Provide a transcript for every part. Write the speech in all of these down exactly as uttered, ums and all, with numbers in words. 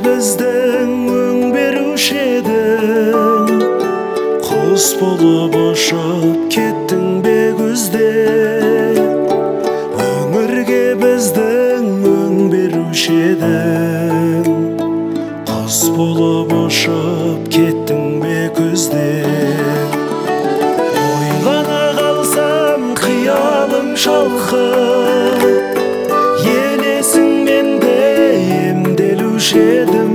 біздің өң беруші едің, құс болып ұшып кеттің бе күзде. Өмірге біздің өң беруші едің, құс болып ұшып кеттің бе күзде. Ойлана қалсам қиялым шалқып, елесіңменде емделуші едім.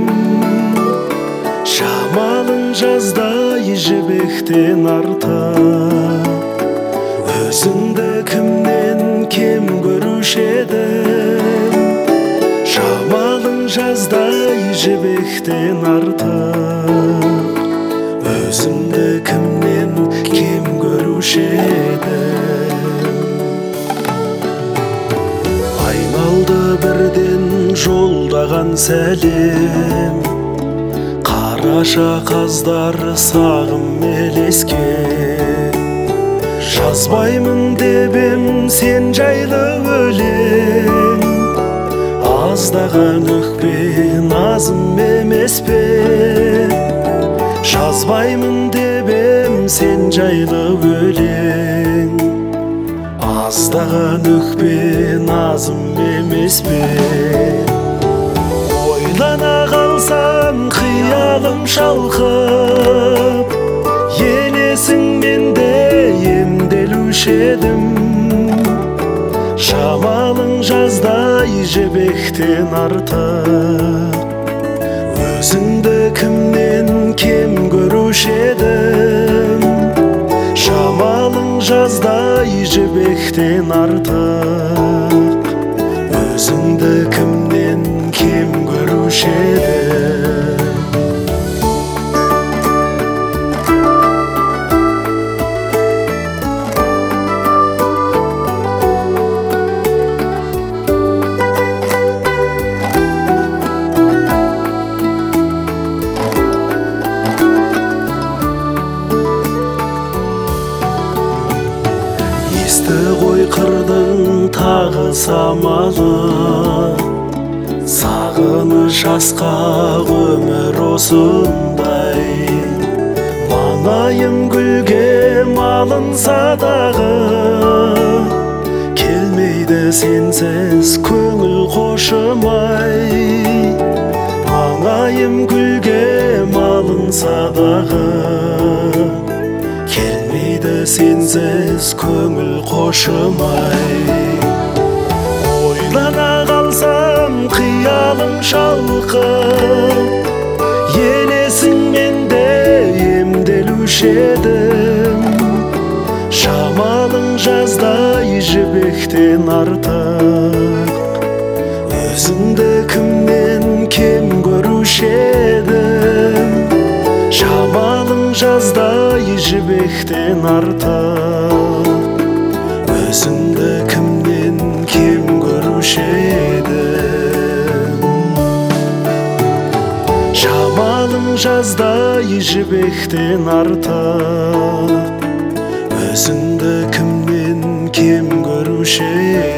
Шамалың жаздай жібектен артып, өзіңді кімнен кем көруші едім. Шамалың жаздай жібектен артып, өзіңді кімнен кем көруші едім. Айналды бірден жолдаған сәлем, қараша қаздар сағым елеске. Жазбаймын деп ем сен жайлы өлең, аздаған өкпе назым емес пе. Жазбаймын деп ем сен жайлы өлең, аздаған өкпе назым емес пе. Ойлана қалсам қиялым шалқып, елесіңменде емделуші едім. Шамалың жаздай жібектен артып, өзіңді кімнен кем көруші едім. Шамалың жаздай жібектен артып, өзіңді кімнен кем көруші едім. Есті ғой қырдың тағы самалы, сағыныш асқақ өмір осындай. Маңайым гүлге малынса дағы, келмейді сенсіз көңіл қошымай. Маңайым гүлге малынса дағы, келмейді сенсіз көңіл қошымай. Ойлана қалсам қиялым шалқып, елесіңменде емделуші едім. Шамалың жаздай жібектен артып, өзіңді кімнен кем көруші едім. Шамалың жаздай жібектен артып, өзіңді кімнен кем көруші едім. Шамалың жаздай жібектен артып, өзіңді кімнен кем көруші едім.